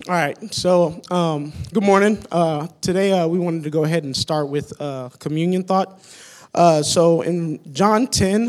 All right. So, good morning. Today, we wanted to go ahead and start with communion thought. So, in John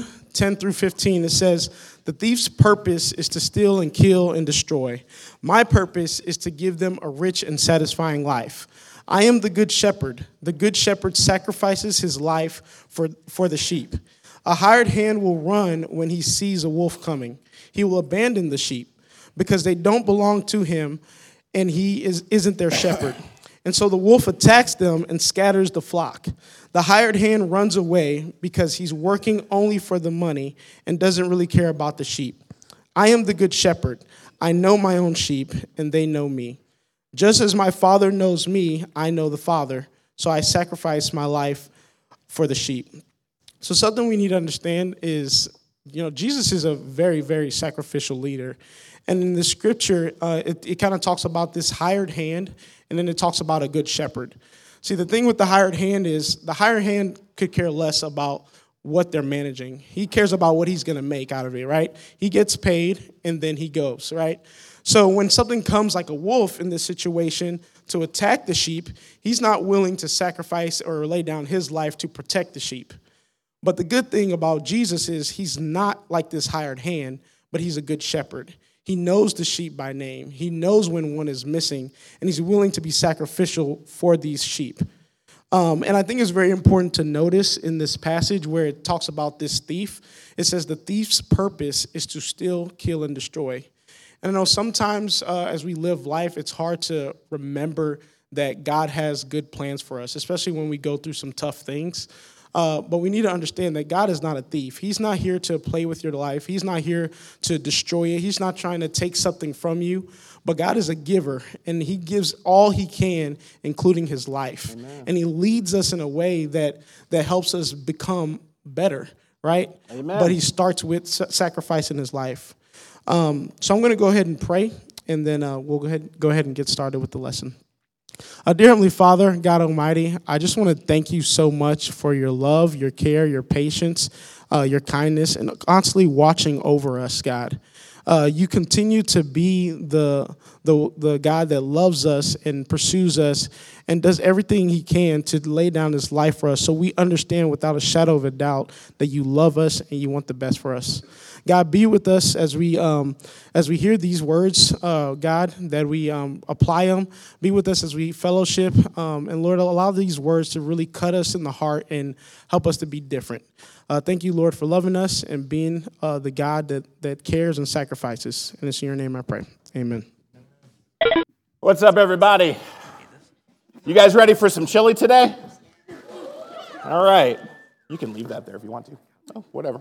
10 through 15, it says, "The thief's purpose is to steal and kill and destroy. My purpose is to give them a rich and satisfying life. I am the good shepherd. The good shepherd sacrifices his life for the sheep. A hired hand will run when he sees a wolf coming. He will abandon the sheep because they don't belong to him, and he isn't their shepherd. And so the wolf attacks them and scatters the flock. The hired hand runs away because he's working only for the money and doesn't really care about the sheep. I am the good shepherd. I know my own sheep, and they know me. Just as my Father knows me, I know the Father, so I sacrifice my life for the sheep." So something we need to understand is, Jesus is a very, very sacrificial leader. And in the scripture, it kind of talks about this hired hand, and then it talks about a good shepherd. See, the thing with the hired hand is the hired hand could care less about what they're managing. He cares about what he's going to make out of it, right? He gets paid, and then he goes, right? So when something comes like a wolf in this situation to attack the sheep, he's not willing to sacrifice or lay down his life to protect the sheep. But the good thing about Jesus is he's not like this hired hand, but he's a good shepherd. He knows the sheep by name. He knows when one is missing, and he's willing to be sacrificial for these sheep. And I think it's very important to notice in this passage where it talks about this thief, it says the thief's purpose is to steal, kill, and destroy. And I know sometimes as we live life, it's hard to remember that God has good plans for us, especially when we go through some tough things. But we need to understand that God is not a thief. He's not here to play with your life. He's not here to destroy it. He's not trying to take something from you. But God is a giver, and he gives all he can, including his life. Amen. And he leads us in a way that helps us become better, right? Amen. But he starts with sacrificing his life. So I'm going to go ahead and pray, and then we'll go ahead and get started with the lesson. Dear Heavenly Father, God Almighty, I just want to thank you so much for your love, your care, your patience, your kindness, and constantly watching over us, God. You continue to be the God that loves us and pursues us and does everything he can to lay down his life for us, so we understand without a shadow of a doubt that you love us and you want the best for us. God, be with us as we hear these words, God, that we apply them. Be with us as we fellowship. And, Lord, allow these words to really cut us in the heart and help us to be different. Thank you, Lord, for loving us and being the God that cares and sacrifices. And it's in your name I pray. Amen. What's up, everybody? You guys ready for some chili today? All right. You can leave that there if you want to. Oh, whatever.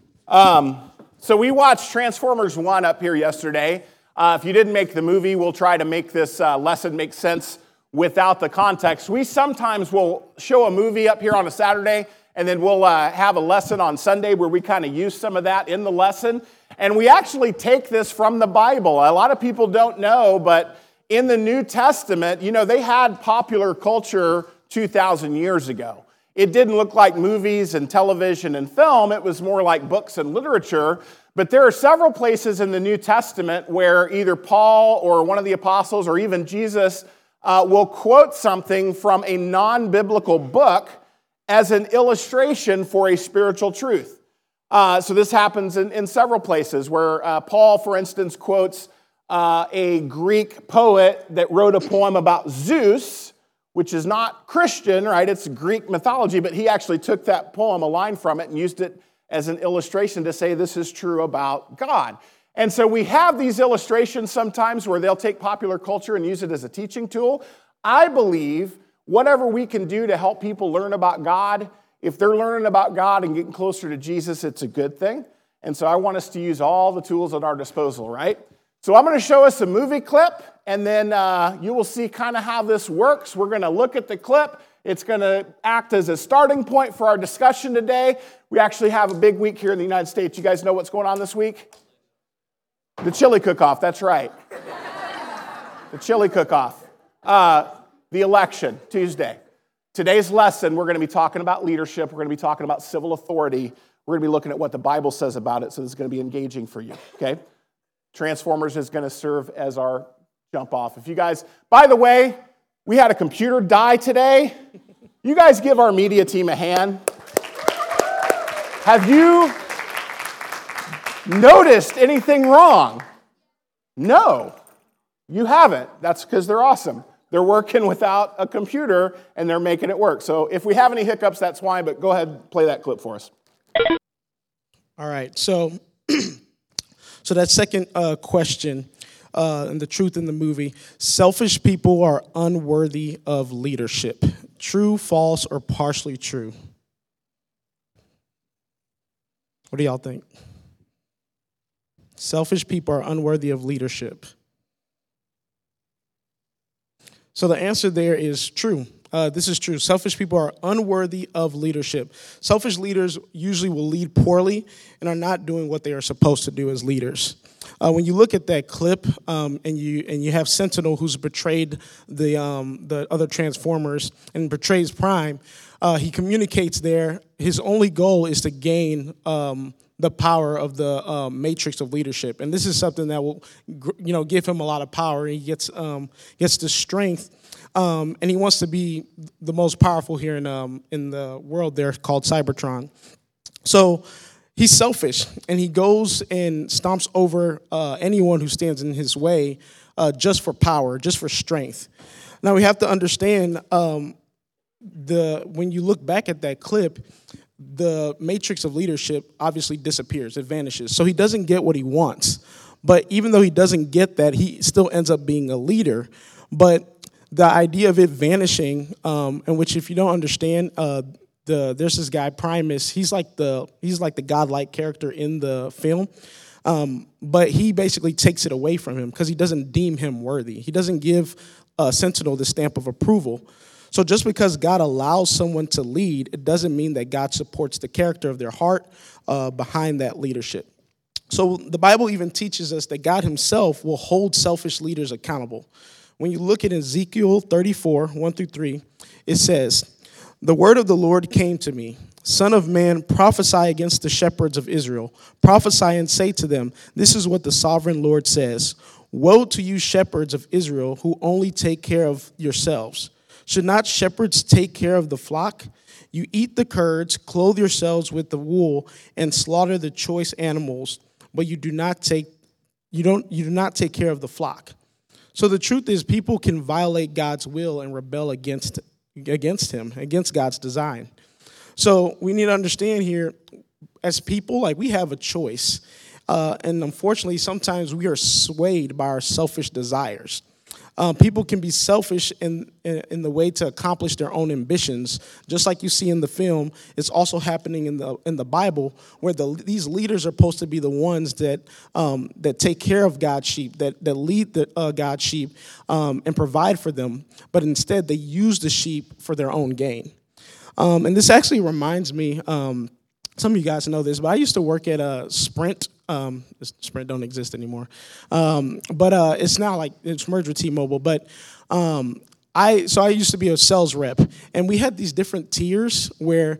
So we watched Transformers 1 up here yesterday. If you didn't make the movie, we'll try to make this lesson make sense without the context. We sometimes will show a movie up here on a Saturday, and then we'll have a lesson on Sunday where we kind of use some of that in the lesson. And we actually take this from the Bible. A lot of people don't know, but in the New Testament, they had popular culture 2,000 years ago. It didn't look like movies and television and film. It was more like books and literature. But there are several places in the New Testament where either Paul or one of the apostles or even Jesus will quote something from a non-biblical book as an illustration for a spiritual truth. So this happens in several places where Paul, for instance, quotes a Greek poet that wrote a poem about Zeus, which is not Christian, right? It's Greek mythology, but he actually took that poem, a line from it, and used it as an illustration to say this is true about God. And so we have these illustrations sometimes where they'll take popular culture and use it as a teaching tool. I believe whatever we can do to help people learn about God, if they're learning about God and getting closer to Jesus, it's a good thing. And so I want us to use all the tools at our disposal, right? So I'm going to show us a movie clip, and then you will see kind of how this works. We're going to look at the clip. It's going to act as a starting point for our discussion today. We actually have a big week here in the United States. You guys know what's going on this week? The chili cook-off, that's right. The chili cook-off. The election, Tuesday. Today's lesson, we're going to be talking about leadership. We're going to be talking about civil authority. We're going to be looking at what the Bible says about it, so this is going to be engaging for you, okay? Transformers is going to serve as our jump off. If you guys, by the way, we had a computer die today. You guys give our media team a hand. Have you noticed anything wrong? No, you haven't. That's because they're awesome. They're working without a computer, and they're making it work. So if we have any hiccups, that's why, but go ahead and play that clip for us. All right, so that second question, and the truth in the movie, selfish people are unworthy of leadership. True, false, or partially true? What do y'all think? Selfish people are unworthy of leadership. So the answer there is true. This is true. Selfish people are unworthy of leadership. Selfish leaders usually will lead poorly and are not doing what they are supposed to do as leaders. When you look at that clip, and you have Sentinel, who's betrayed the other Transformers and betrays Prime, he communicates there. His only goal is to gain the power of the matrix of leadership, and this is something that will, give him a lot of power. He gets the strength, and he wants to be the most powerful here in the world there called Cybertron. So he's selfish, and he goes and stomps over anyone who stands in his way just for power, just for strength. Now we have to understand when you look back at that clip, the matrix of leadership obviously disappears, it vanishes. So he doesn't get what he wants. But even though he doesn't get that, he still ends up being a leader. But the idea of it vanishing, in which if you don't understand, there's this guy Primus. He's like the godlike character in the film, but he basically takes it away from him because he doesn't deem him worthy. He doesn't give Sentinel the stamp of approval. So just because God allows someone to lead, it doesn't mean that God supports the character of their heart behind that leadership. So the Bible even teaches us that God himself will hold selfish leaders accountable. When you look at Ezekiel 34, 1-3, it says, "The word of the Lord came to me. Son of man, prophesy against the shepherds of Israel. Prophesy and say to them, this is what the sovereign Lord says. Woe to you shepherds of Israel who only take care of yourselves. Should not shepherds take care of the flock? You eat the curds, clothe yourselves with the wool, and slaughter the choice animals, but you do not take care of the flock." So the truth is, people can violate God's will and rebel against him, against God's design. So we need to understand here, as people, we have a choice. And unfortunately, sometimes we are swayed by our selfish desires. People can be selfish in the way to accomplish their own ambitions, just like you see in the film. It's also happening in the Bible, where these leaders are supposed to be the ones that take care of God's sheep, that lead God's sheep, and provide for them. But instead, they use the sheep for their own gain. And this actually reminds me. Some of you guys know this, but I used to work at Sprint. Sprint don't exist anymore, but it's now it's merged with T-Mobile. But I used to be a sales rep, and we had these different tiers where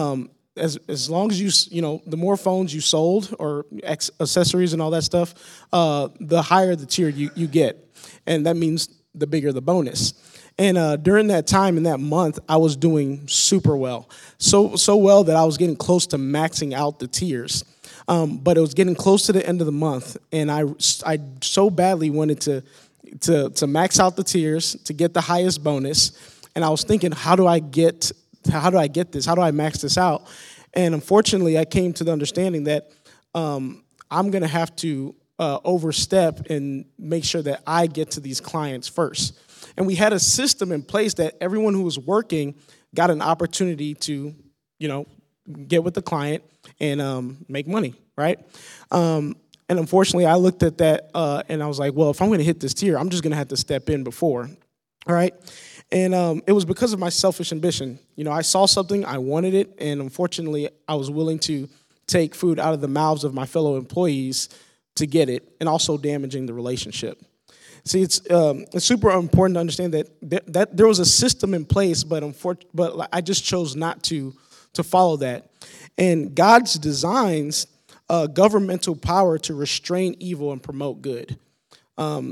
as long as the more phones you sold or accessories and all that stuff, the higher the tier you get, and that means the bigger the bonus. And during that time, in that month, I was doing super well. So well that I was getting close to maxing out the tiers. But it was getting close to the end of the month, and I so badly wanted to max out the tiers to get the highest bonus. And I was thinking, how do I get this? How do I max this out? And unfortunately, I came to the understanding that I'm going to have to overstep and make sure that I get to these clients first. And we had a system in place that everyone who was working got an opportunity to, get with the client and make money, right? And unfortunately, I looked at that and I was like, well, if I'm going to hit this tier, I'm just going to have to step in before, all right? And it was because of my selfish ambition. I saw something, I wanted it, and unfortunately, I was willing to take food out of the mouths of my fellow employees to get it, and also damaging the relationship. See, it's super important to understand that there was a system in place, but I just chose not to follow that. And God's designs governmental power to restrain evil and promote good.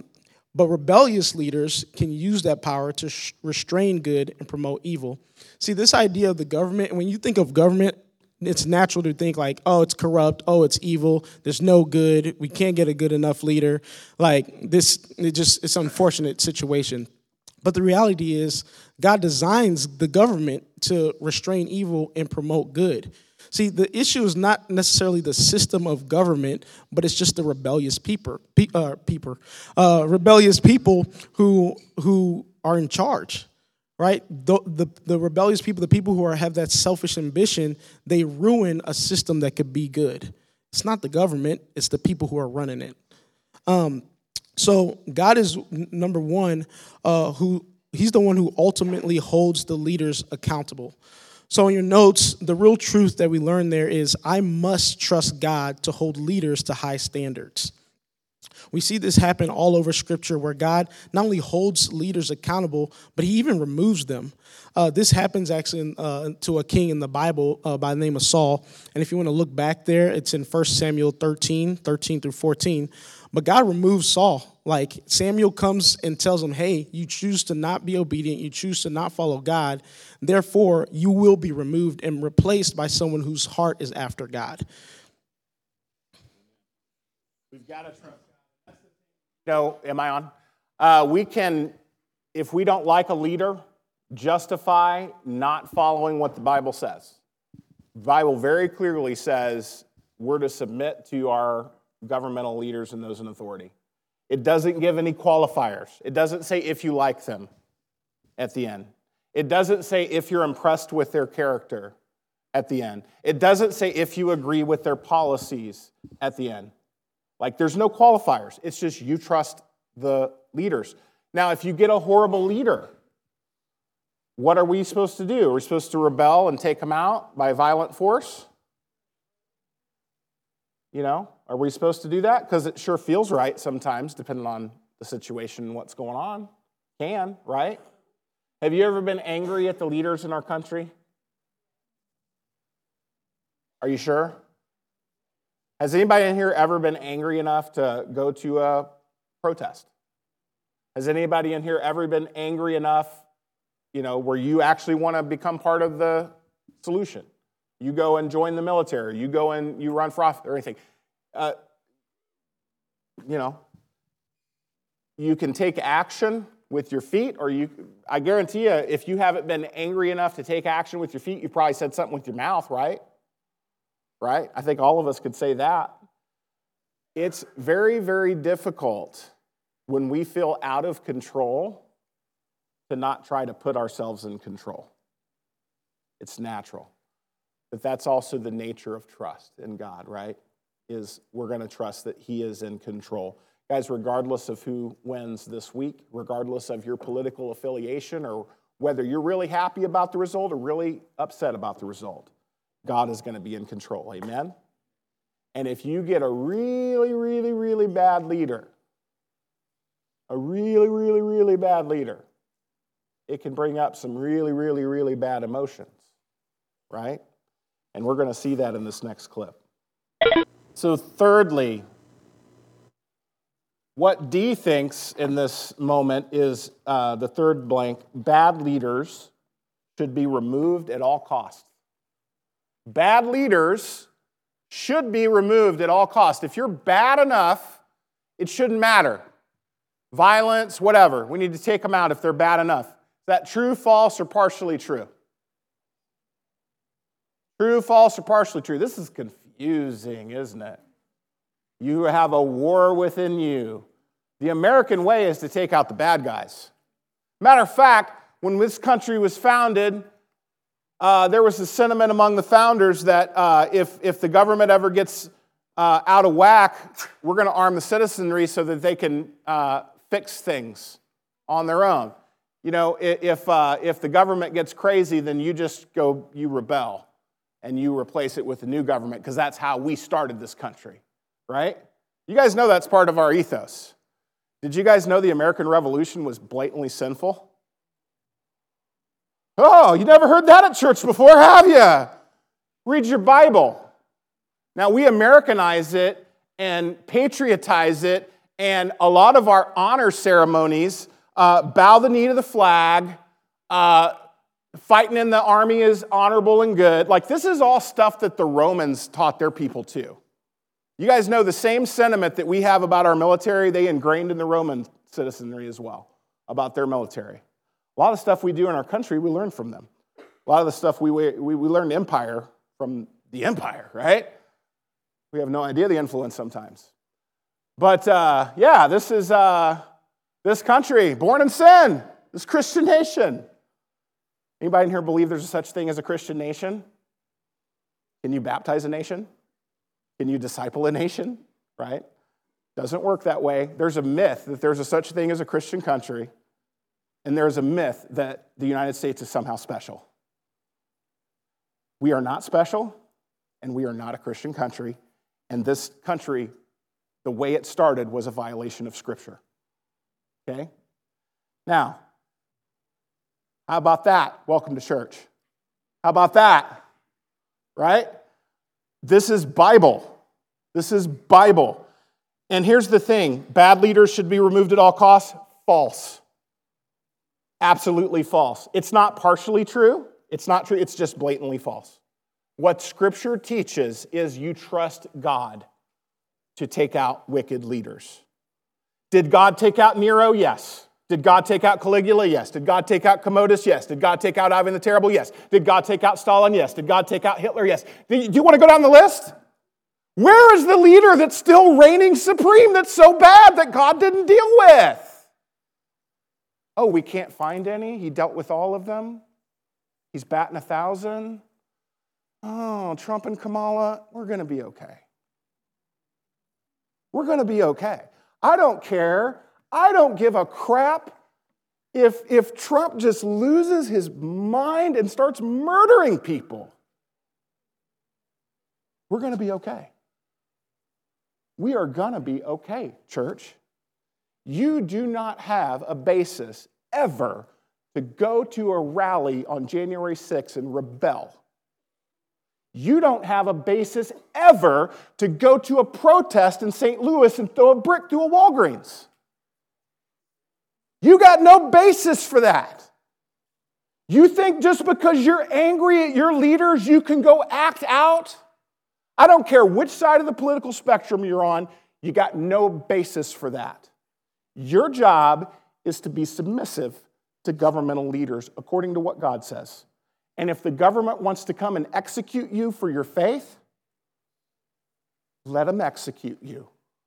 But rebellious leaders can use that power to restrain good and promote evil. See, this idea of the government, when you think of government, it's natural to think like, oh, it's corrupt, oh, it's evil, there's no good, we can't get a good enough leader. Like this, it's an unfortunate situation. But the reality is, God designs the government to restrain evil and promote good. See, the issue is not necessarily the system of government, but it's just the rebellious rebellious people who are in charge, right? The rebellious people, the people who have that selfish ambition, they ruin a system that could be good. It's not the government; it's the people who are running it. So God is number one, He's the one who ultimately holds the leaders accountable. So in your notes, the real truth that we learn there is I must trust God to hold leaders to high standards. We see this happen all over Scripture where God not only holds leaders accountable, but He even removes them. This happens actually to a king in the Bible by the name of Saul. And if you want to look back there, it's in 1 Samuel 13 through 14. But God removes Saul. Like Samuel comes and tells him, hey, you choose to not be obedient. You choose to not follow God. Therefore, you will be removed and replaced by someone whose heart is after God. We've got to trust God. No, am I on? We can, if we don't like a leader, justify not following what the Bible says. The Bible very clearly says we're to submit to our governmental leaders and those in authority. It doesn't give any qualifiers. It doesn't say if you like them at the end. It doesn't say if you're impressed with their character at the end. It doesn't say if you agree with their policies at the end. Like there's no qualifiers. It's just you trust the leaders. Now, if you get a horrible leader, what are we supposed to do? Are we supposed to rebel and take them out by violent force? You know, are we supposed to do that? Because it sure feels right sometimes, depending on the situation and what's going on. Can, right? Have you ever been angry at the leaders in our country? Are you sure? Has anybody in here ever been angry enough to go to a protest? Has anybody in here ever been angry enough, you know, where you actually want to become part of the solution? You go and join the military. You go and you run for office or anything. You know, you can take action with your feet, or I guarantee you, if you haven't been angry enough to take action with your feet, you probably said something with your mouth, right? Right? I think all of us could say that. It's very, very difficult when we feel out of control to not try to put ourselves in control. It's natural. But that's also the nature of trust in God, right? Is we're going to trust that He is in control. Guys, regardless of who wins this week, regardless of your political affiliation or whether you're really happy about the result or really upset about the result, God is going to be in control, amen? And if you get a really, really, really bad leader, it can bring up some really, really, really bad emotions, right? And we're going to see that in this next clip. So thirdly, what D thinks in this moment is the third blank, bad leaders should be removed at all costs. Bad leaders should be removed at all costs. If you're bad enough, it shouldn't matter. Violence, whatever. We need to take them out if they're bad enough. Is that true, false, or partially true? True, false, or partially true? This is confusing, isn't it? You have a war within you. The American way is to take out the bad guys. Matter of fact, when this country was founded, there was a sentiment among the founders that if the government ever gets out of whack, we're going to arm the citizenry so that they can fix things on their own. You know, if the government gets crazy, then you just go, you rebel, and you replace it with a new government, because that's how we started this country, right? You guys know that's part of our ethos. Did you guys know the American Revolution was blatantly sinful? Oh, you never heard that at church before, have you? Read your Bible. Now, we Americanize it and patriotize it And a lot of our honor ceremonies bow the knee to the flag. Fighting in the army is honorable and good. Like, this is all stuff that the Romans taught their people too. You guys know the same sentiment that we have about our military, they ingrained in the Roman citizenry as well, about their military. A lot of the stuff we do in our country, we learn from them. A lot of the stuff we learned empire from the empire, right? We have no idea the influence sometimes. But yeah, this is this country, born in sin, this Christian nation. Anybody in here believe there's such thing as a Christian nation? Can you baptize a nation? Can you disciple a nation? Right? Doesn't work that way. There's a myth that there's a such thing as a Christian country, and there's a myth that the United States is somehow special. We are not special, and we are not a Christian country, and this country, the way it started, was a violation of Scripture. Okay? Now, how about that? Welcome to church. How about that? Right? This is Bible. This is Bible. And here's the thing. Bad leaders should be removed at all costs. False. Absolutely false. It's not partially true. It's not true. It's just blatantly false. What Scripture teaches is you trust God to take out wicked leaders. Did God take out Nero? Yes. Did God take out Caligula? Yes. Did God take out Commodus? Yes. Did God take out Ivan the Terrible? Yes. Did God take out Stalin? Yes. Did God take out Hitler? Yes. Do you want to go down the list? Where is the leader that's still reigning supreme that's so bad that God didn't deal with? Oh, we can't find any? He dealt with all of them? He's batting 1,000? Oh, Trump and Kamala, we're going to be okay. We're going to be okay. I don't care. I don't give a crap if Trump just loses his mind and starts murdering people. We're going to be okay. We are going to be okay, church. You do not have a basis ever to go to a rally on January 6th and rebel. You don't have a basis ever to go to a protest in St. Louis and throw a brick through a Walgreens. You got no basis for that. You think just because you're angry at your leaders, you can go act out? I don't care which side of the political spectrum you're on, you got no basis for that. Your job is to be submissive to governmental leaders according to what God says. And if the government wants to come and execute you for your faith, let them execute you.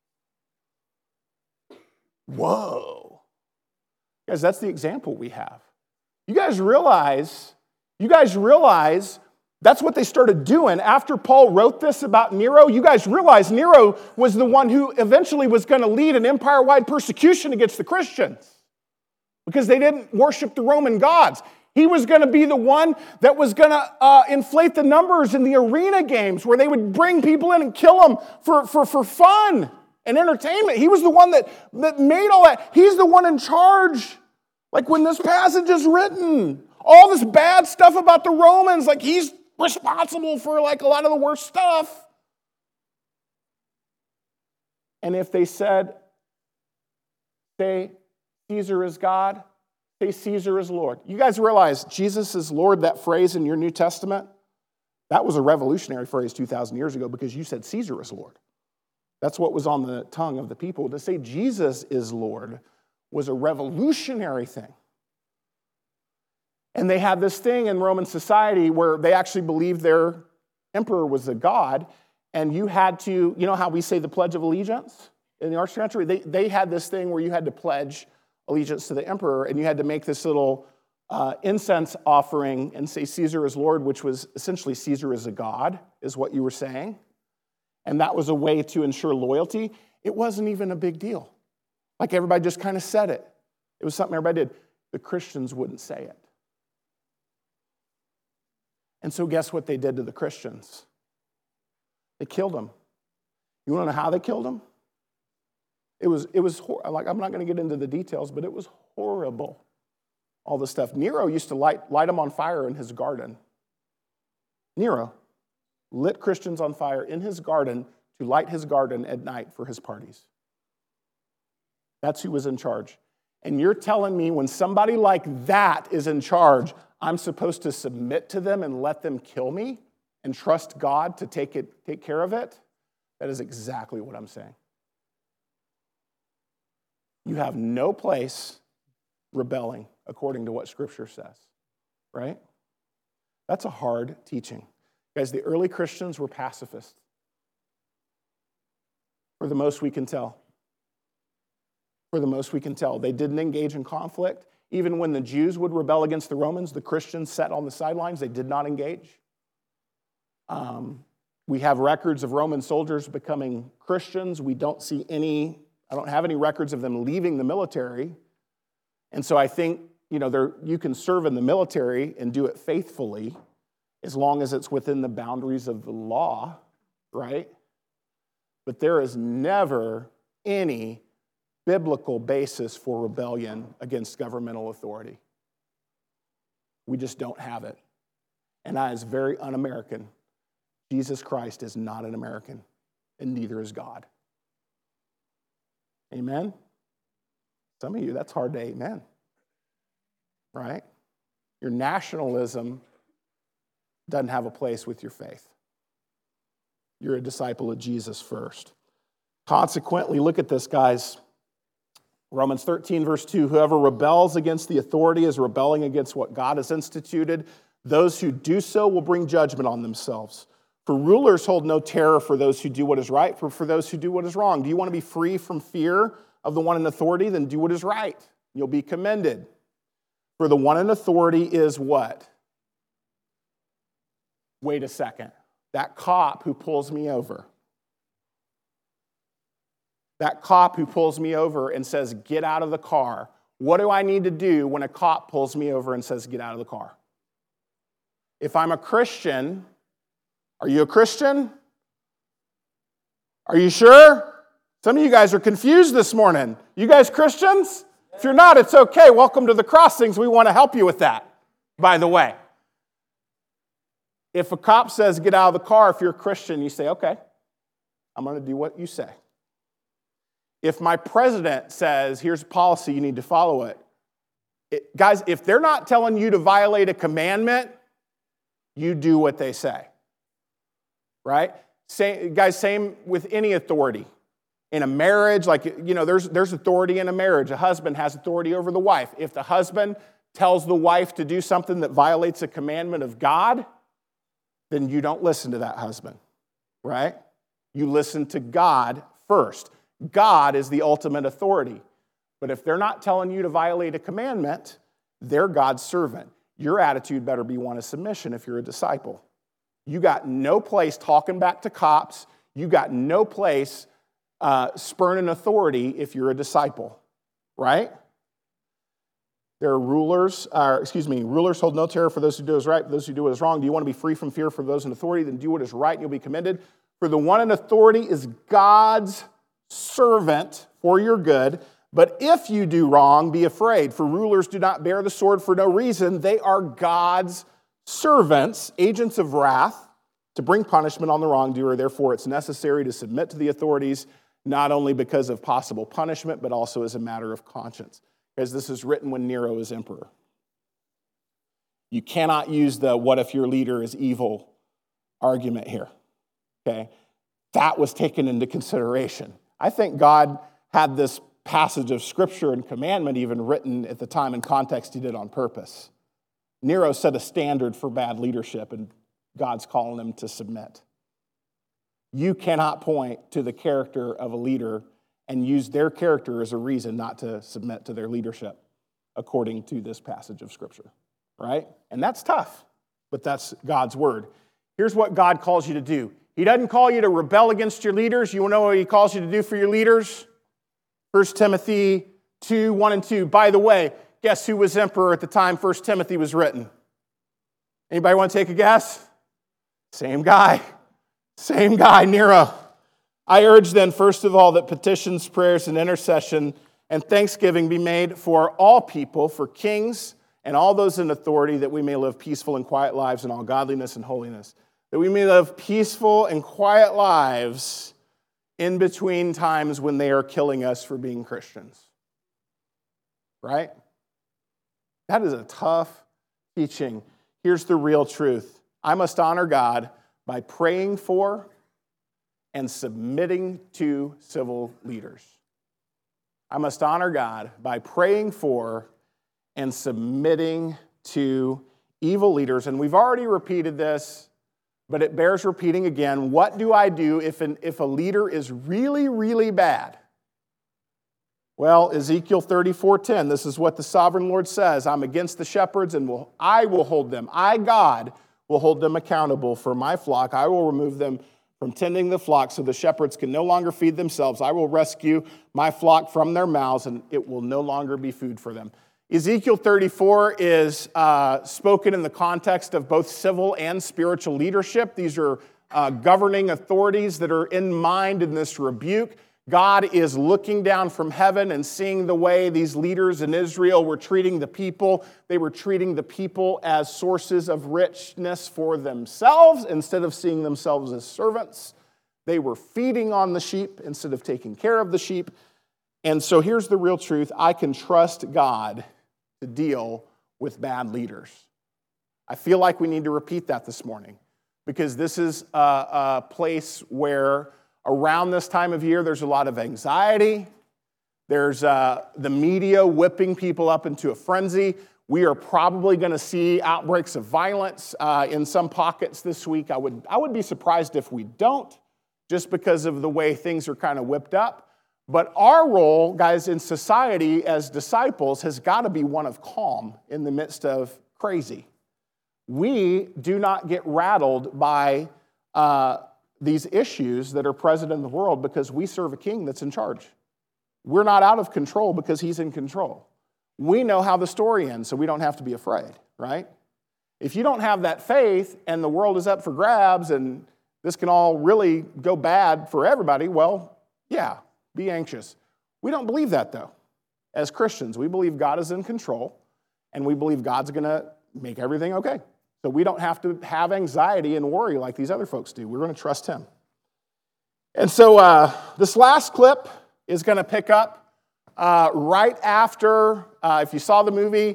Whoa. Guys, that's the example we have. You guys realize that's what they started doing after Paul wrote this about Nero. You guys realize Nero was the one who eventually was going to lead an empire-wide persecution against the Christians because they didn't worship the Roman gods. He was going to be the one that was going to inflate the numbers in the arena games where they would bring people in and kill them for fun and entertainment. He was the one that made all that. He's the one in charge. Like when this passage is written, all this bad stuff about the Romans, like he's responsible for like a lot of the worst stuff. And if they said, say Caesar is God, say Caesar is Lord. You guys realize Jesus is Lord, that phrase in your New Testament? That was a revolutionary phrase 2,000 years ago because you said Caesar is Lord. That's what was on the tongue of the people. To say Jesus is Lord was a revolutionary thing. And they had this thing in Roman society where they actually believed their emperor was a god, and you had to, you know how we say the Pledge of Allegiance in the Archcountry? They had this thing where you had to pledge allegiance to the emperor, and you had to make this little incense offering and say Caesar is Lord, which was essentially Caesar is a god, is what you were saying. And that was a way to ensure loyalty. It wasn't even a big deal. Like everybody just kind of said it. It was something everybody did. The Christians wouldn't say it. And so guess what they did to the Christians? They killed them. You want to know how they killed them? It was like, I'm not going to get into the details, but it was horrible. All this stuff. Nero used to light them on fire in his garden. Nero lit Christians on fire in his garden to light his garden at night for his parties. That's who was in charge. And you're telling me when somebody like that is in charge, I'm supposed to submit to them and let them kill me and trust God to take care of it? That is exactly what I'm saying. You have no place rebelling according to what Scripture says, right? That's a hard teaching. Guys, the early Christians were pacifists, for the most we can tell. For the most we can tell. They didn't engage in conflict. Even when the Jews would rebel against the Romans, the Christians sat on the sidelines. They did not engage. We have records of Roman soldiers becoming Christians. I don't have any records of them leaving the military. And so I think, you can serve in the military and do it faithfully as long as it's within the boundaries of the law, right? But there is never any biblical basis for rebellion against governmental authority. We just don't have it. And that is very un-American. Jesus Christ is not an American, and neither is God. Amen? Some of you, that's hard to amen. Right? Your nationalism doesn't have a place with your faith. You're a disciple of Jesus first. Consequently, look at this, guys. Romans 13, verse 2, whoever rebels against the authority is rebelling against what God has instituted. Those who do so will bring judgment on themselves. For rulers hold no terror for those who do what is right, for those who do what is wrong. Do you want to be free from fear of the one in authority? Then do what is right. You'll be commended. For the one in authority is what? Wait a second. That cop who pulls me over. That cop who pulls me over and says, get out of the car. What do I need to do when a cop pulls me over and says, get out of the car? If I'm a Christian, are you a Christian? Are you sure? Some of you guys are confused this morning. You guys Christians? If you're not, it's okay. Welcome to the Crossings. We want to help you with that, by the way. If a cop says, get out of the car, if you're a Christian, you say, okay, I'm going to do what you say. If my president says, here's a policy, you need to follow it. Guys, if they're not telling you to violate a commandment, you do what they say. Right? Same with any authority. In a marriage, there's authority in a marriage. A husband has authority over the wife. If the husband tells the wife to do something that violates a commandment of God, then you don't listen to that husband, right? You listen to God first. God is the ultimate authority. But if they're not telling you to violate a commandment, they're God's servant. Your attitude better be one of submission if you're a disciple. You got no place talking back to cops. You got no place spurning authority if you're a disciple, right? There are rulers hold no terror for those who do what is right, for those who do what is wrong. Do you want to be free from fear for those in authority? Then do what is right and you'll be commended. For the one in authority is God's servant for your good. But if you do wrong, be afraid, for rulers do not bear the sword for no reason. They are God's servants, agents of wrath, to bring punishment on the wrongdoer. Therefore, it's necessary to submit to the authorities, not only because of possible punishment, but also as a matter of conscience. Because this is written when Nero is emperor. You cannot use the what if your leader is evil argument here. Okay? That was taken into consideration. I think God had this passage of scripture and commandment even written at the time and context he did on purpose. Nero set a standard for bad leadership, and God's calling him to submit. You cannot point to the character of a leader and use their character as a reason not to submit to their leadership, according to this passage of Scripture, right? And that's tough, but that's God's word. Here's what God calls you to do. He doesn't call you to rebel against your leaders. You know what he calls you to do for your leaders? 1 Timothy 2, 1 and 2. By the way, guess who was emperor at the time 1 Timothy was written? Anybody want to take a guess? Same guy, Nero. I urge then, first of all, that petitions, prayers, and intercession and thanksgiving be made for all people, for kings and all those in authority, that we may live peaceful and quiet lives in all godliness and holiness. That we may live peaceful and quiet lives in between times when they are killing us for being Christians. right? That is a tough teaching. Here's the real truth. I must honor God by praying for and submitting to civil leaders. I must honor God by praying for and submitting to evil leaders. And we've already repeated this, but it bears repeating again. What do I do if a leader is really, really bad? Well, Ezekiel 34:10, this is what the sovereign Lord says. I'm against the shepherds, and I will hold them. I, God, will hold them accountable for my flock. I will remove them from tending the flock so the shepherds can no longer feed themselves. I will rescue my flock from their mouths, and it will no longer be food for them. Ezekiel 34 is spoken in the context of both civil and spiritual leadership. These are governing authorities that are in mind in this rebuke. God is looking down from heaven and seeing the way these leaders in Israel were treating the people. They were treating the people as sources of richness for themselves instead of seeing themselves as servants. They were feeding on the sheep instead of taking care of the sheep. And so here's the real truth. I can trust God to deal with bad leaders. I feel like we need to repeat that this morning because this is a place where around this time of year, there's a lot of anxiety. There's the media whipping people up into a frenzy. We are probably going to see outbreaks of violence in some pockets this week. I would be surprised if we don't, just because of the way things are kind of whipped up. But our role, guys, in society as disciples has got to be one of calm in the midst of crazy. We do not get rattled by these issues that are present in the world because we serve a king that's in charge. We're not out of control because he's in control. We know how the story ends, so we don't have to be afraid, right? If you don't have that faith and the world is up for grabs and this can all really go bad for everybody, well, yeah, be anxious. We don't believe that, though. As Christians, we believe God is in control and we believe God's going to make everything okay. So we don't have to have anxiety and worry like these other folks do. We're going to trust him. And so this last clip is going to pick up right after, if you saw the movie,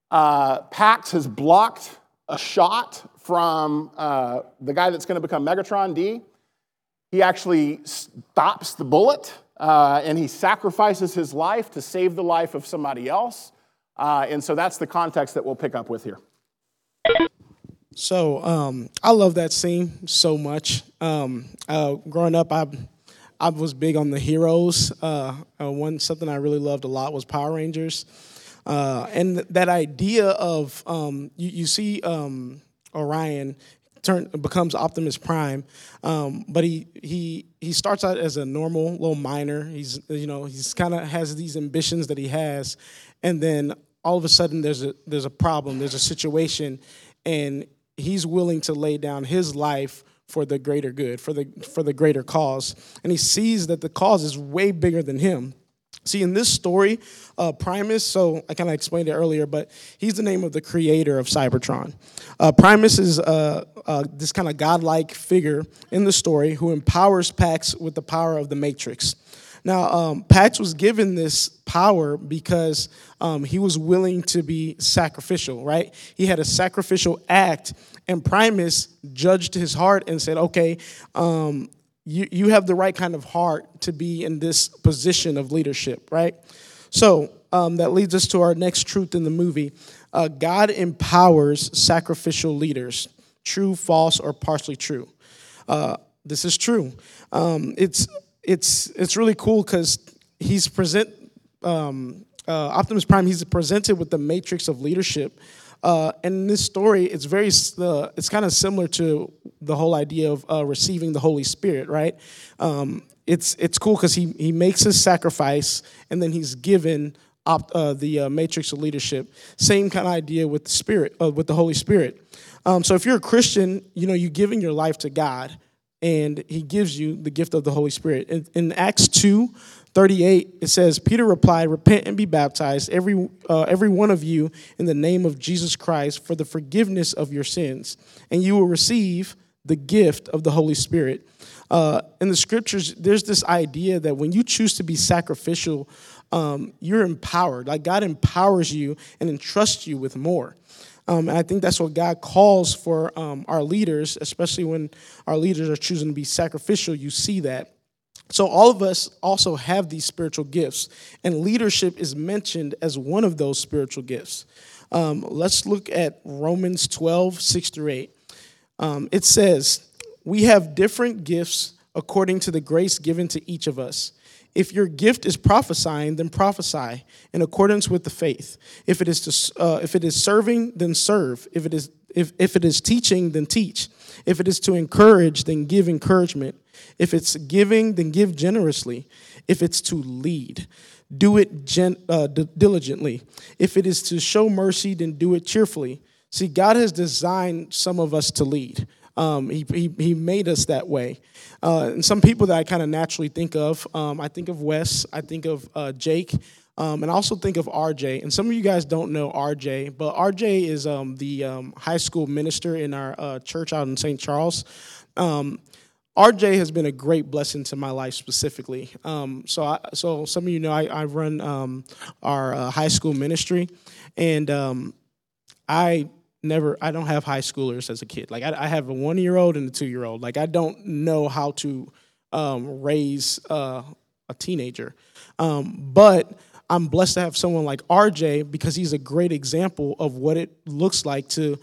Pax has blocked a shot from the guy that's going to become Megatron D. He actually stops the bullet and he sacrifices his life to save the life of somebody else. And so that's the context that we'll pick up with here. So I love that scene so much. Growing up, I was big on the heroes. Something I really loved a lot was Power Rangers. And that idea of, you see Orion becomes Optimus Prime, but he starts out as a normal little miner. He's kind of has these ambitions that he has, and then all of a sudden there's a problem, there's a situation, and he's willing to lay down his life for the greater good, for the greater cause. And he sees that the cause is way bigger than him. See, in this story, Primus, so I kind of explained it earlier, but he's the name of the creator of Cybertron. Primus is this kind of godlike figure in the story who empowers Pax with the power of the Matrix. Now, Pax was given this power because he was willing to be sacrificial, right? He had a sacrificial act, and Primus judged his heart and said, okay, you have the right kind of heart to be in this position of leadership, right? So that leads us to our next truth in the movie. God empowers sacrificial leaders, true, false, or partially true. This is true. It's really cool because he's Optimus Prime. He's presented with the matrix of leadership, and in this story, it's kind of similar to the whole idea of receiving the Holy Spirit, right? It's cool because he makes his sacrifice, and then he's given the matrix of leadership. Same kind of idea with the Spirit, with the Holy Spirit. So if you're a Christian, you're giving your life to God, and he gives you the gift of the Holy Spirit. In Acts 2:38, it says, Peter replied, repent and be baptized, every one of you, in the name of Jesus Christ for the forgiveness of your sins, and you will receive the gift of the Holy Spirit. In the scriptures, there's this idea that when you choose to be sacrificial, you're empowered. Like God empowers you and entrusts you with more. And I think that's what God calls for our leaders, especially when our leaders are choosing to be sacrificial. You see that. So all of us also have these spiritual gifts, and leadership is mentioned as one of those spiritual gifts. Let's look at Romans 12, 6 through 8. It says, we have different gifts according to the grace given to each of us. If your gift is prophesying, then prophesy in accordance with the faith. If it is serving, then serve. If it is teaching, then teach. If it is to encourage, then give encouragement. If it's giving, then give generously. If it's to lead, do it diligently. If it is to show mercy, then do it cheerfully. See, God has designed some of us to lead. He made us that way. And some people that I kind of naturally think of, I think of Wes, I think of Jake, and I also think of RJ. And some of you guys don't know RJ, but RJ is the high school minister in our church out in St. Charles. RJ has been a great blessing to my life specifically. So some of you know I run our high school ministry, and I don't have high schoolers as a kid. Like I have a 1-year-old and a 2-year-old. Like I don't know how to raise a teenager, but I'm blessed to have someone like RJ because he's a great example of what it looks like to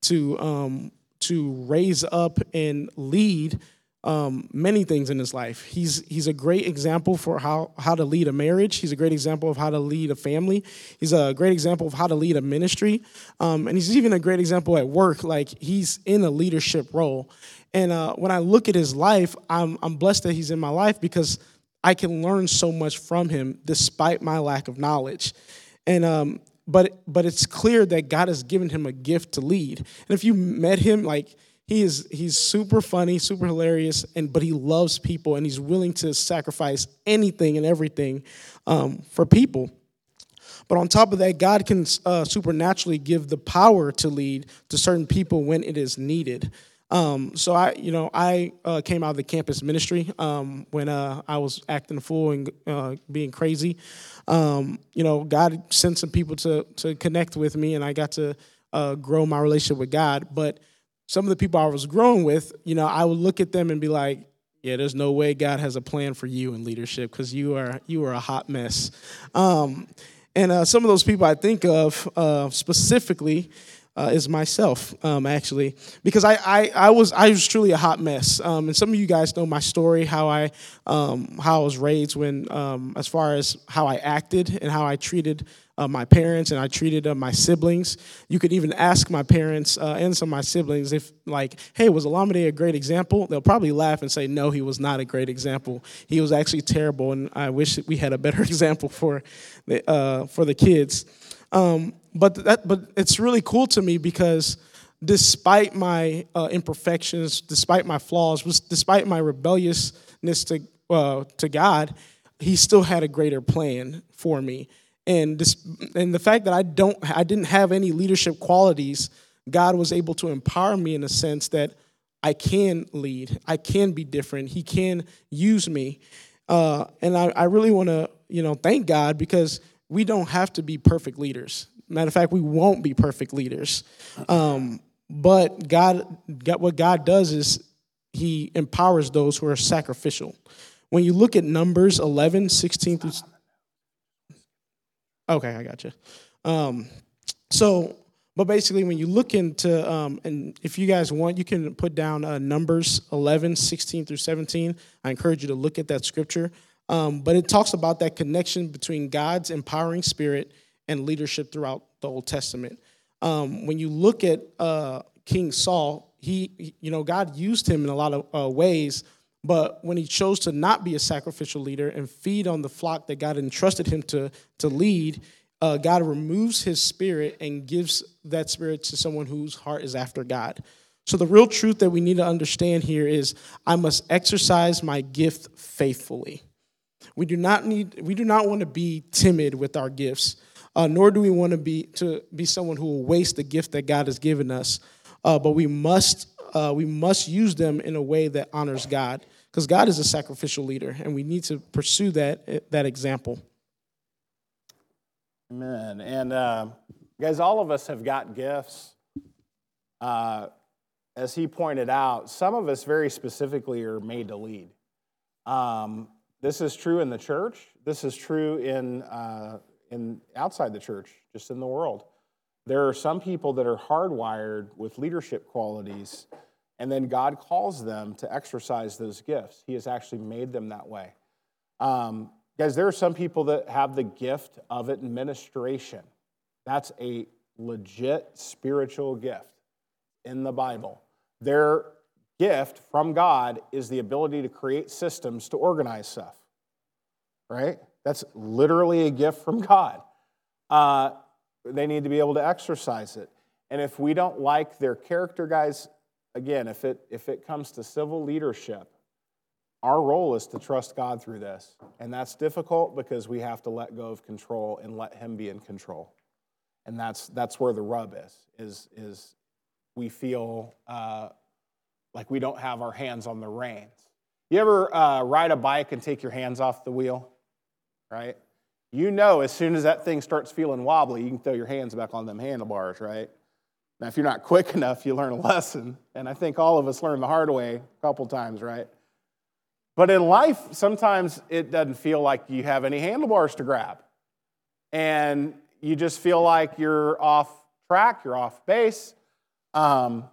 raise up and lead many things in his life. He's a great example for how to lead a marriage. He's a great example of how to lead a family. He's a great example of how to lead a ministry. And he's even a great example at work. Like he's in a leadership role. And when I look at his life, I'm blessed that he's in my life because I can learn so much from him despite my lack of knowledge. And but it's clear that God has given him a gift to lead. And if you met him, like he's super funny, super hilarious, but he loves people and he's willing to sacrifice anything and everything for people. But on top of that, God can supernaturally give the power to lead to certain people when it is needed. So I came out of the campus ministry when I was acting a fool and being crazy. God sent some people to connect with me, and I got to grow my relationship with God. But some of the people I was growing with, I would look at them and be like, yeah, there's no way God has a plan for you in leadership because you are a hot mess. And some of those people I think of specifically is myself, actually, because I was truly a hot mess. And some of you guys know my story, how I was raised when, as far as how I acted and how I treated my parents and I treated my siblings. You could even ask my parents and some of my siblings if, like, hey, was Olamide a great example? They'll probably laugh and say, no, he was not a great example. He was actually terrible, and I wish that we had a better example for the kids. But it's really cool to me because despite my imperfections, despite my flaws, despite my rebelliousness to God, He still had a greater plan for me. And the fact that I didn't have any leadership qualities, God was able to empower me in a sense that I can lead, I can be different, He can use me, and I really want to thank God because we don't have to be perfect leaders. Matter of fact, we won't be perfect leaders. But what God does is He empowers those who are sacrificial. When you look at Numbers 11, 16 through... Okay, I got you. But basically, when you look into, and if you guys want, you can put down Numbers 11, 16 through 17. I encourage you to look at that scripture. But it talks about that connection between God's empowering spirit and leadership throughout the Old Testament. When you look at King Saul, God used him in a lot of ways, but when he chose to not be a sacrificial leader and feed on the flock that God entrusted him to lead, God removes his spirit and gives that spirit to someone whose heart is after God. So the real truth that we need to understand here is I must exercise my gift faithfully. We do not want to be timid with our gifts, nor do we want to be someone who will waste the gift that God has given us. But we must use them in a way that honors God, because God is a sacrificial leader, and we need to pursue that example. Amen. And guys, all of us have got gifts. As he pointed out, some of us very specifically are made to lead. This is true in the church. This is true in outside the church, just in the world. There are some people that are hardwired with leadership qualities, and then God calls them to exercise those gifts. He has actually made them that way. Guys, there are some people that have the gift of administration. That's a legit spiritual gift in the Bible. Their gift from God is the ability to create systems to organize stuff, right? That's literally a gift from God. They need to be able to exercise it. And if we don't like their character, guys, again, if it comes to civil leadership, our role is to trust God through this. And that's difficult because we have to let go of control and let him be in control. And that's where the rub is we feel like we don't have our hands on the reins. You ever ride a bike and take your hands off the wheel, right? You know as soon as that thing starts feeling wobbly, you can throw your hands back on them handlebars, right? Now, if you're not quick enough, you learn a lesson. And I think all of us learn the hard way a couple times, right? But in life, sometimes it doesn't feel like you have any handlebars to grab. And you just feel like you're off track, you're off base. God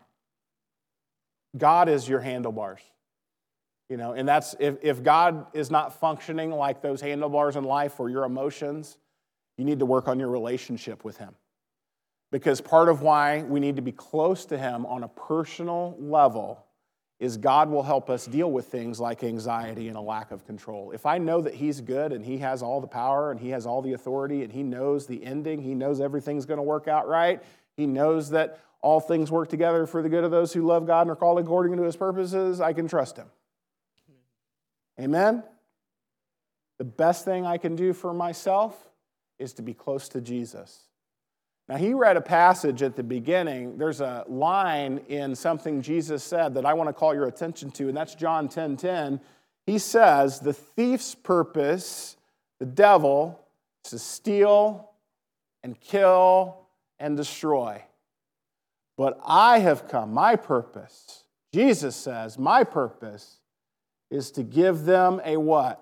is your handlebars. You know, and that's if God is not functioning like those handlebars in life or your emotions, you need to work on your relationship with him. Because part of why we need to be close to him on a personal level is God will help us deal with things like anxiety and a lack of control. If I know that he's good and he has all the power and he has all the authority and he knows the ending, he knows everything's going to work out right, he knows that all things work together for the good of those who love God and are called according to his purposes, I can trust him. Amen? The best thing I can do for myself is to be close to Jesus. Now, he read a passage at the beginning. There's a line in something Jesus said that I want to call your attention to, and that's John 10:10. He says, the thief's purpose, the devil, is to steal and kill and destroy. But I have come, my purpose, Jesus says, my purpose is to give them a what?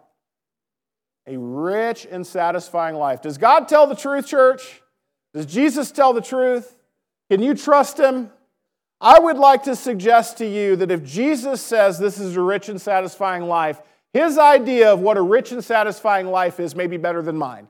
A rich and satisfying life. Does God tell the truth, church? Does Jesus tell the truth? Can you trust him? I would like to suggest to you that if Jesus says this is a rich and satisfying life, his idea of what a rich and satisfying life is may be better than mine.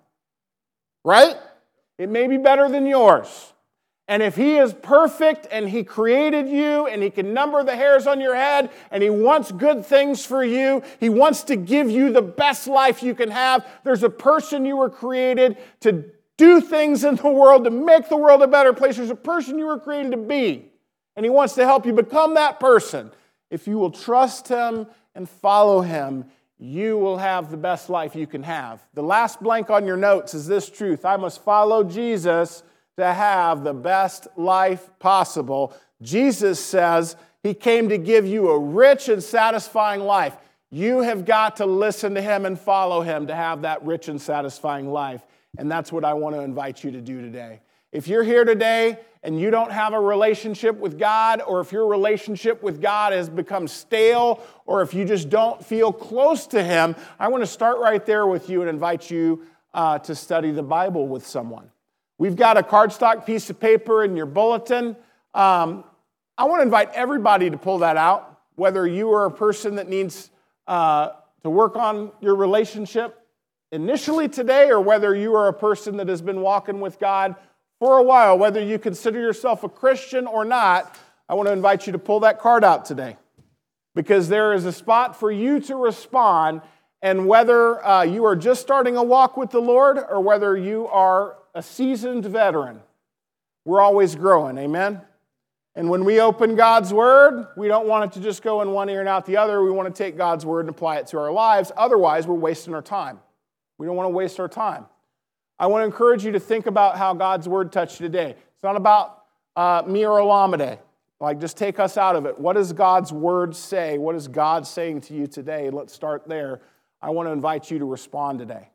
Right? It may be better than yours. And if he is perfect and he created you and he can number the hairs on your head and he wants good things for you, he wants to give you the best life you can have, there's a person you were created to do things in the world to make the world a better place. There's a person you were created to be. And he wants to help you become that person. If you will trust him and follow him, you will have the best life you can have. The last blank on your notes is this truth. I must follow Jesus to have the best life possible. Jesus says he came to give you a rich and satisfying life. You have got to listen to him and follow him to have that rich and satisfying life. And that's what I want to invite you to do today. If you're here today and you don't have a relationship with God, or if your relationship with God has become stale, or if you just don't feel close to him, I want to start right there with you and invite you to study the Bible with someone. We've got a cardstock piece of paper in your bulletin. I want to invite everybody to pull that out, whether you are a person that needs to work on your relationship initially today, or whether you are a person that has been walking with God for a while, whether you consider yourself a Christian or not, I want to invite you to pull that card out today. Because there is a spot for you to respond, and whether you are just starting a walk with the Lord or whether you are a seasoned veteran, we're always growing, amen? And when we open God's Word, we don't want it to just go in one ear and out the other. We want to take God's Word and apply it to our lives. Otherwise, we're wasting our time. We don't want to waste our time. I want to encourage you to think about how God's Word touched you today. It's not about me or Olamide. Like, just take us out of it. What does God's Word say? What is God saying to you today? Let's start there. I want to invite you to respond today.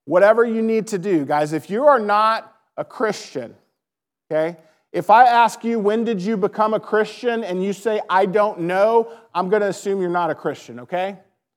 Whatever you need to do. Guys, if you are not a Christian, okay, if I ask you, when did you become a Christian, and you say, I don't know, I'm going to assume you're not a Christian, okay?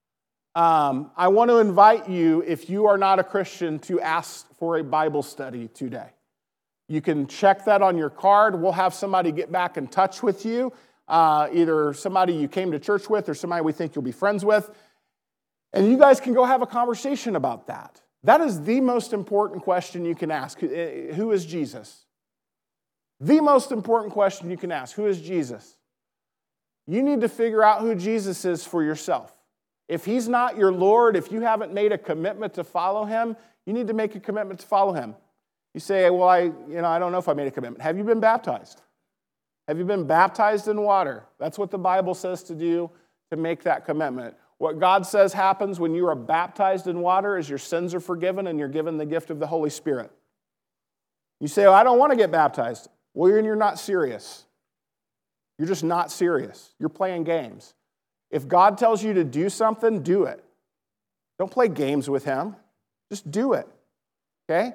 I want to invite you, if you are not a Christian, to ask for a Bible study today. You can check that on your card. We'll have somebody get back in touch with you, either somebody you came to church with or somebody we think you'll be friends with. And you guys can go have a conversation about that. That is the most important question you can ask. Who is Jesus? The most important question you can ask. Who is Jesus? You need to figure out who Jesus is for yourself. If he's not your Lord, if you haven't made a commitment to follow him, you need to make a commitment to follow him. You say, well, I don't know if I made a commitment. Have you been baptized? Have you been baptized in water? That's what the Bible says to do to make that commitment. What God says happens when you are baptized in water is your sins are forgiven and you're given the gift of the Holy Spirit. You say, I don't want to get baptized. Well, you're not serious. You're just not serious. You're playing games. If God tells you to do something, do it. Don't play games with him. Just do it, okay?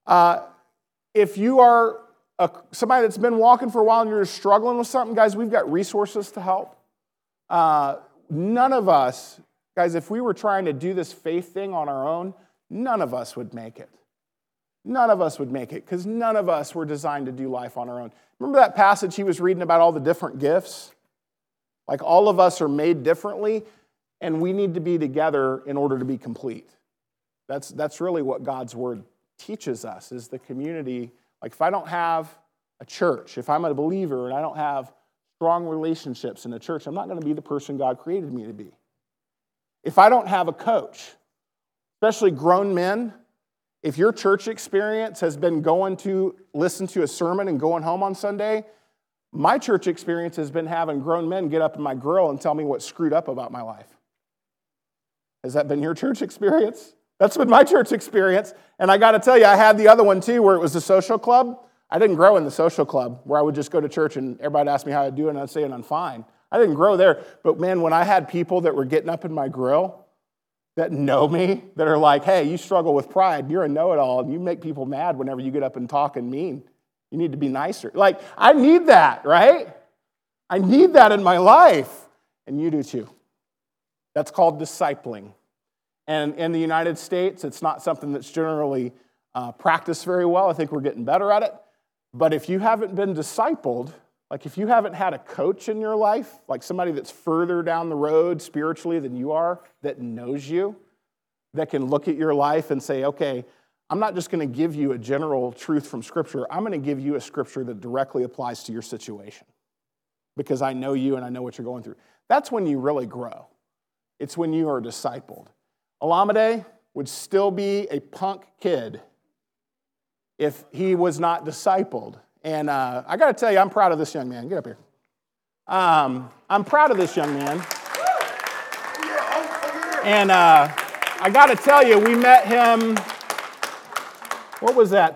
If you are somebody that's been walking for a while and you're struggling with something, guys, we've got resources to help. None of us, guys, if we were trying to do this faith thing on our own, none of us would make it. None of us would make it because none of us were designed to do life on our own. Remember that passage he was reading about all the different gifts? Like all of us are made differently, and we need to be together in order to be complete. That's really what God's word teaches us, is the community. Like if I don't have a church, if I'm a believer and I don't have strong relationships in a church, I'm not going to be the person God created me to be. If I don't have a coach, especially grown men, if your church experience has been going to listen to a sermon and going home on Sunday, my church experience has been having grown men get up in my grill and tell me what's screwed up about my life. Has that been your church experience? That's been my church experience. And I got to tell you, I had the other one too, where it was the social club. I didn't grow in the social club, where I would just go to church and everybody asked me how I do, and I'd say, I'm fine. I didn't grow there. But man, when I had people that were getting up in my grill that know me, that are like, hey, you struggle with pride, you're a know-it-all, and you make people mad whenever you get up and talk and mean. You need to be nicer. Like, I need that, right? I need that in my life. And you do too. That's called discipling. And in the United States, it's not something that's generally practiced very well. I think we're getting better at it. But if you haven't been discipled, like if you haven't had a coach in your life, like somebody that's further down the road spiritually than you are, that knows you, that can look at your life and say, okay, I'm not just going to give you a general truth from Scripture. I'm going to give you a Scripture that directly applies to your situation because I know you and I know what you're going through. That's when you really grow. It's when you are discipled. Olamide would still be a punk kid if he was not discipled. And I got to tell you, I'm proud of this young man. Get up here. I'm proud of this young man. And I got to tell you, we met him... What was that,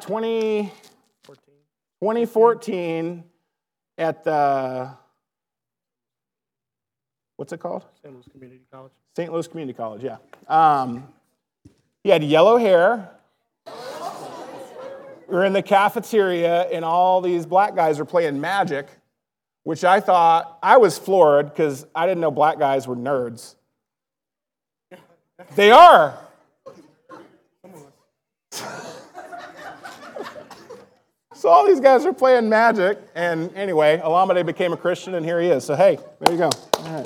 2014 at the, what's it called? St. Louis Community College. St. Louis Community College, yeah. He had yellow hair. We were in the cafeteria, and all these black guys were playing Magic, which I thought, I was floored because I didn't know black guys were nerds. They are. So all these guys are playing Magic, and anyway, Olamide became a Christian, and here he is. So hey, there you go. All right.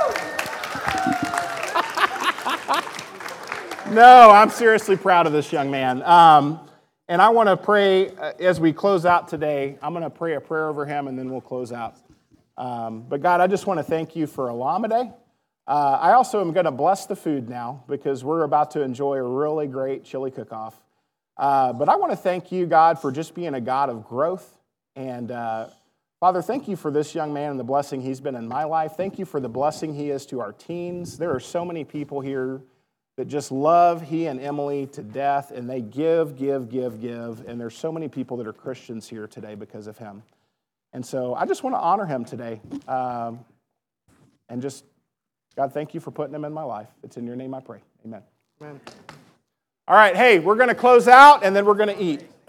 No, I'm seriously proud of this young man. And I want to pray, as we close out today, I'm going to pray a prayer over him, and then we'll close out. But God, I just want to thank you for Olamide. I also am going to bless the food now, because we're about to enjoy a really great chili cook-off. But I want to thank you, God, for just being a God of growth. And Father, thank you for this young man and the blessing he's been in my life. Thank you for the blessing he is to our teens. There are so many people here that just love he and Emily to death, and they give. And there's so many people that are Christians here today because of him. And so I just want to honor him today. And just, God, thank you for putting him in my life. It's in your name I pray. Amen. Amen. All right, hey, we're going to close out and then we're going to eat.